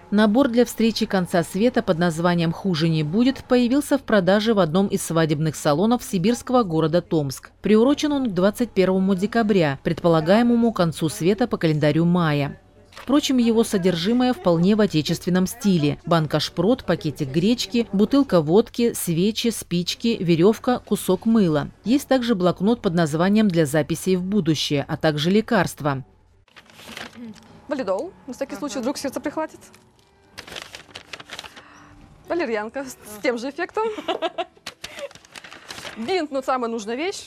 Набор для встречи конца света под названием «Хуже не будет» появился в продаже в одном из свадебных салонов сибирского города Томск. Приурочен он к 21 декабря, предполагаемому концу света по календарю мая. Впрочем, его содержимое вполне в отечественном стиле. Банка шпрот, пакетик гречки, бутылка водки, свечи, спички, веревка, кусок мыла. Есть также блокнот под названием «Для записей в будущее», а также лекарства. Валидол, на всякий случай, вдруг сердце прихватит. Валерьянка с тем же эффектом. Бинт, но самая нужная вещь.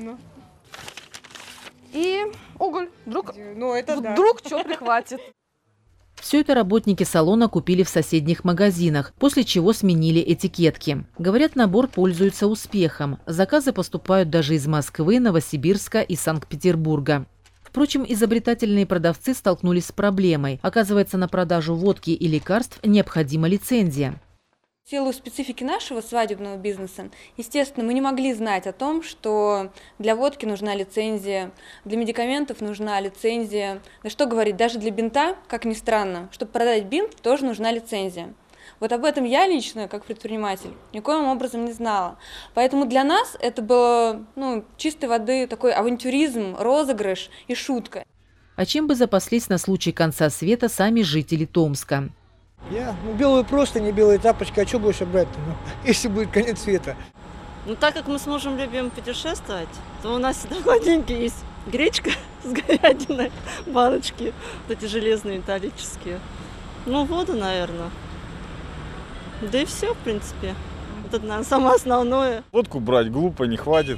И уголь. Вдруг что прихватит. Все это работники салона купили в соседних магазинах, после чего сменили этикетки. Говорят, набор пользуется успехом. Заказы поступают даже из Москвы, Новосибирска и Санкт-Петербурга. Впрочем, изобретательные продавцы столкнулись с проблемой. Оказывается, на продажу водки и лекарств необходима лицензия. В силу специфики нашего свадебного бизнеса, естественно, мы не могли знать о том, что для водки нужна лицензия, для медикаментов нужна лицензия. Да что говорить, даже для бинта, как ни странно, чтобы продать бинт, тоже нужна лицензия. Вот об этом я лично, как предприниматель, никоим образом не знала. Поэтому для нас это было чистой воды такой авантюризм, розыгрыш и шутка. А чем бы запаслись на случай конца света сами жители Томска? Белую простыню, белые тапочки, а что больше брать-то, если будет конец света? Так как мы с мужем любим путешествовать, то у нас всегда в холодильнике есть гречка с говядиной, баночки, вот эти железные металлические. Воду, наверное. Да и все, в принципе. Это, наверное, самое основное. Водку брать глупо, не хватит.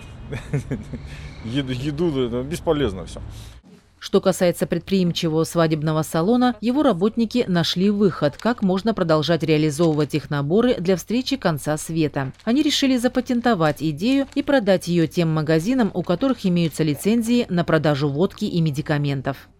Еду бесполезно все. Что касается предприимчивого свадебного салона, его работники нашли выход, как можно продолжать реализовывать их наборы для встречи конца света. Они решили запатентовать идею и продать ее тем магазинам, у которых имеются лицензии на продажу водки и медикаментов.